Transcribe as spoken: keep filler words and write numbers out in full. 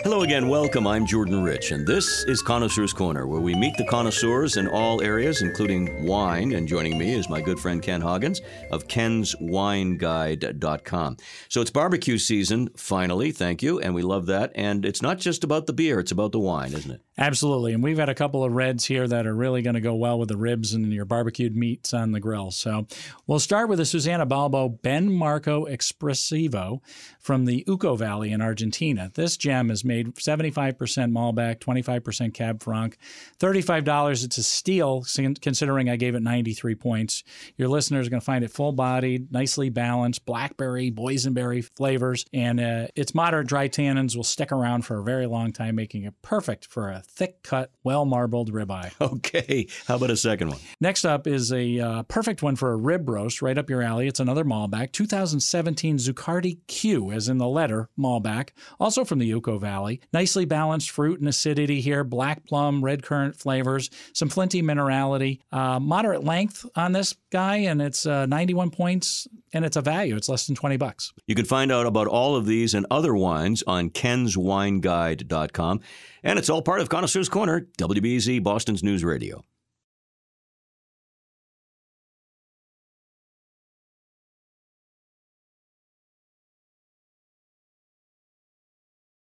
Hello again, welcome. I'm Jordan Rich, and this is Connoisseur's Corner, where we meet the connoisseurs in all areas, including wine. And joining me is my good friend Ken Hoggins of Kens Wine Guide dot com. So it's barbecue season, finally, thank you, and we love that. And it's not just about the beer, it's about the wine, isn't it? Absolutely, and we've got a couple of reds here that are really going to go well with the ribs and your barbecued meats on the grill. So we'll start with the Susana Balbo Ben Marco Espressivo from the Uco Valley in Argentina. This gem is made seventy-five percent Malbec, twenty-five percent Cab Franc, thirty-five dollars. It's a steal, considering I gave it ninety-three points. Your listeners are going to find it full-bodied, nicely balanced, blackberry, boysenberry flavors, and uh, its moderate dry tannins will stick around for a very long time, making it perfect for a thick-cut, well-marbled ribeye. Okay, how about a second one? Next up is a uh, perfect one for a rib roast, right up your alley. It's another Malbec, two thousand seventeen Zuccardi Q, as in the letter Malbec, also from the Uco Valley. Nicely balanced fruit and acidity here, black plum, red currant flavors, some flinty minerality, uh, moderate length on this guy, and it's uh, ninety-one points, and it's a value. It's less than twenty bucks. You can find out about all of these and other wines on Kens Wine Guide dot com, and it's all part of Connoisseur's Corner, W B Z, Boston's News Radio.